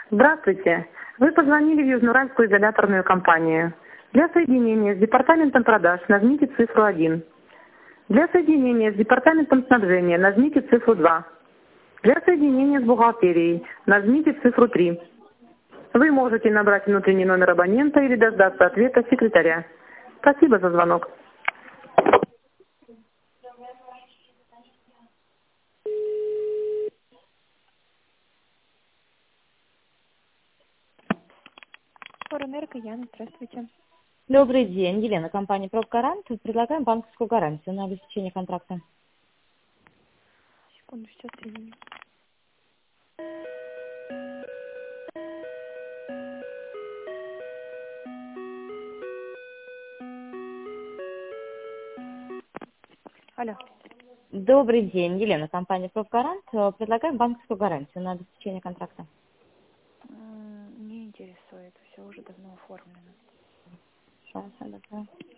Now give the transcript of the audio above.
Здравствуйте. Вы позвонили в Южноуральскую изоляторную компанию. Для соединения с департаментом продаж нажмите цифру 1. Для соединения с департаментом снабжения нажмите цифру 2. Для соединения с бухгалтерией нажмите цифру 3. Вы можете набрать внутренний номер абонента или дождаться ответа секретаря. Спасибо за звонок. Форэнерго, Яна, здравствуйте. Добрый день, Елена, компания «Профгарант». Предлагаем банковскую гарантию на обеспечение контракта. Секунду, сейчас соединю. Алло. Добрый день, Елена, компания «Профгарант». Предлагаем банковскую гарантию на обеспечение контракта. Не интересует, все уже давно оформлено. Хорошо, добро.